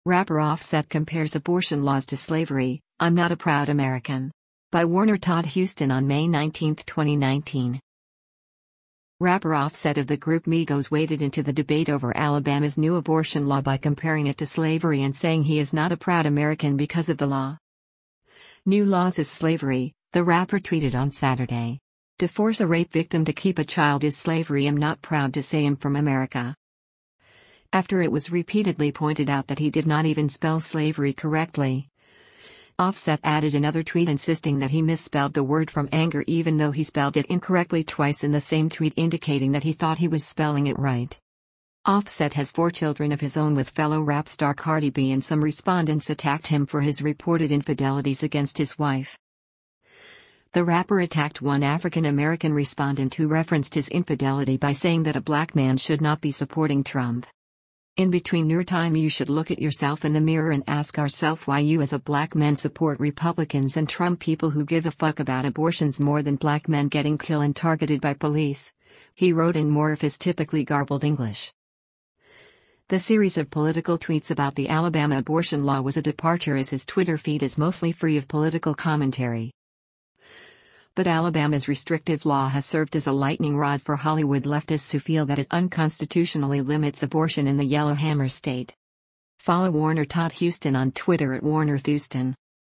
Rapper Offset compares abortion laws to slavery. I'm not a proud American. By Warner Todd Houston on May 19, 2019. Rapper Offset of the group Migos waded into the debate over Alabama's new abortion law by comparing it to slavery and saying he is not a proud American because of the law. New laws is slavery, the rapper tweeted on Saturday. To force a rape victim to keep a child is slavery. I'm not proud to say I'm from America. After it was repeatedly pointed out that he did not even spell slavery correctly, Offset added another tweet insisting that he misspelled the word from anger even though he spelled it incorrectly twice in the same tweet, indicating that he thought he was spelling it right. Offset has 4 children of his own with fellow rap star Cardi B, and some respondents attacked him for his reported infidelities against his wife. The rapper attacked one African American respondent who referenced his infidelity by saying that a black man should not be supporting Trump. In between your time you should look at yourself in the mirror and ask ourselves why you as a black man support Republicans and Trump people who give a fuck about abortions more than black men getting killed and targeted by police, he wrote in more of his typically garbled English. The series of political tweets about the Alabama abortion law was a departure, as his Twitter feed is mostly free of political commentary. But Alabama's restrictive law has served as a lightning rod for Hollywood leftists who feel that it unconstitutionally limits abortion in the Yellowhammer state. Follow Warner Todd Houston on Twitter at WarnerThouston.